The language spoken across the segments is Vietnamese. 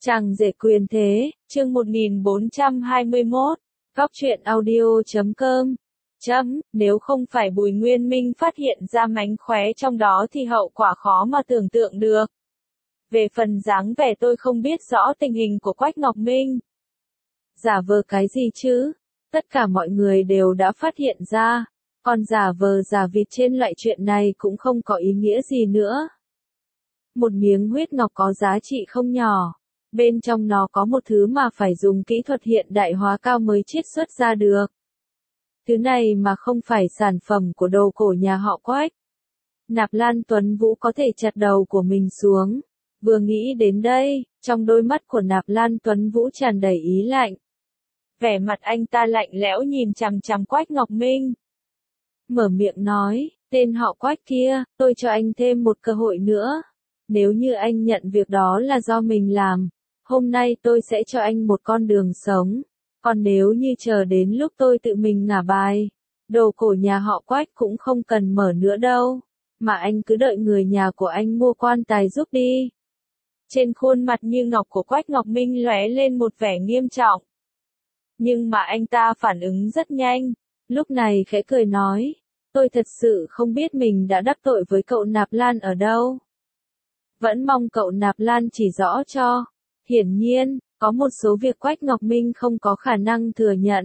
Chàng rể quyền thế, chương 1421, Góc truyện audio.com. Nếu không phải Bùi Nguyên Minh phát hiện ra mánh khóe trong đó thì hậu quả khó mà tưởng tượng được. Về phần dáng vẻ tôi không biết rõ tình hình của Quách Ngọc Minh. Giả vờ cái gì chứ? Tất cả mọi người đều đã phát hiện ra. Còn giả vờ giả vịt trên loại chuyện này cũng không có ý nghĩa gì nữa. Một miếng huyết ngọc có giá trị không nhỏ. Bên trong nó có một thứ mà phải dùng kỹ thuật hiện đại hóa cao mới chiết xuất ra được. Thứ này mà không phải sản phẩm của đồ cổ nhà họ Quách. Nạp Lan Tuấn Vũ có thể chặt đầu của mình xuống. Vừa nghĩ đến đây, trong đôi mắt của Nạp Lan Tuấn Vũ tràn đầy ý lạnh. Vẻ mặt anh ta lạnh lẽo nhìn chằm chằm Quách Ngọc Minh. Mở miệng nói, tên họ Quách kia, tôi cho anh thêm một cơ hội nữa. Nếu như anh nhận việc đó là do mình làm, hôm nay tôi sẽ cho anh một con đường sống. Còn nếu như chờ đến lúc tôi tự mình ngả bài, đồ cổ nhà họ Quách cũng không cần mở nữa đâu. Mà anh cứ đợi người nhà của anh mua quan tài giúp đi. Trên khuôn mặt như ngọc của Quách Ngọc Minh lóe lên một vẻ nghiêm trọng. Nhưng mà anh ta phản ứng rất nhanh. Lúc này khẽ cười nói, tôi thật sự không biết mình đã đắc tội với cậu Nạp Lan ở đâu. Vẫn mong cậu Nạp Lan chỉ rõ cho. Hiển nhiên, có một số việc Quách Ngọc Minh không có khả năng thừa nhận.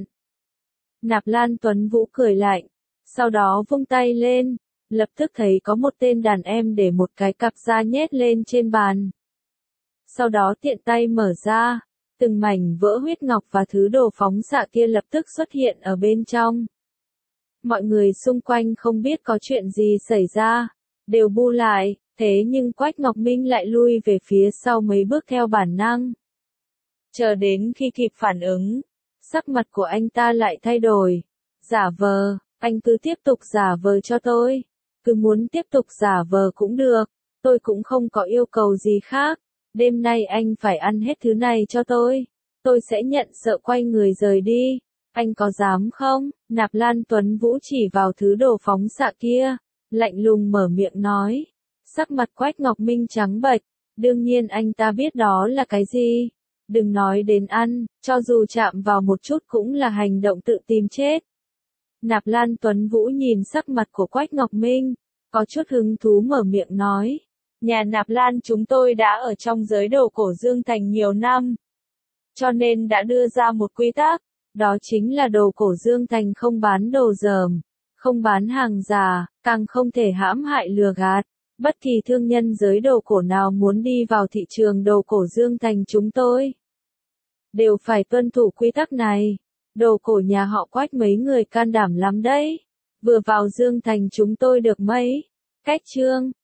Nạp Lan Tuấn Vũ cười lạnh, sau đó vung tay lên, lập tức thấy có một tên đàn em để một cái cặp da nhét lên trên bàn. Sau đó tiện tay mở ra, từng mảnh vỡ huyết ngọc và thứ đồ phóng xạ kia lập tức xuất hiện ở bên trong. Mọi người xung quanh không biết có chuyện gì xảy ra, đều bu lại, thế nhưng Quách Ngọc Minh lại lui về phía sau mấy bước theo bản năng. Chờ đến khi kịp phản ứng, sắc mặt của anh ta lại thay đổi. Giả vờ, anh cứ tiếp tục giả vờ cho tôi. Cứ muốn tiếp tục giả vờ cũng được, tôi cũng không có yêu cầu gì khác. Đêm nay anh phải ăn hết thứ này cho tôi sẽ nhận sợ quay người rời đi. Anh có dám không? Nạp Lan Tuấn Vũ chỉ vào thứ đồ phóng xạ kia, lạnh lùng mở miệng nói. Sắc mặt Quách Ngọc Minh trắng bệch, đương nhiên anh ta biết đó là cái gì. Đừng nói đến ăn, cho dù chạm vào một chút cũng là hành động tự tìm chết. Nạp Lan Tuấn Vũ nhìn sắc mặt của Quách Ngọc Minh, có chút hứng thú mở miệng nói. Nhà Nạp Lan chúng tôi đã ở trong giới đồ cổ Dương Thành nhiều năm. Cho nên đã đưa ra một quy tắc, đó chính là đồ cổ Dương Thành không bán đồ dởm, không bán hàng giả, càng không thể hãm hại lừa gạt. Bất kỳ thương nhân giới đồ cổ nào muốn đi vào thị trường đồ cổ Dương Thành chúng tôi, đều phải tuân thủ quy tắc này. Đồ cổ nhà họ Quách mấy người can đảm lắm đấy. Vừa vào Dương Thành chúng tôi được mấy cách chương,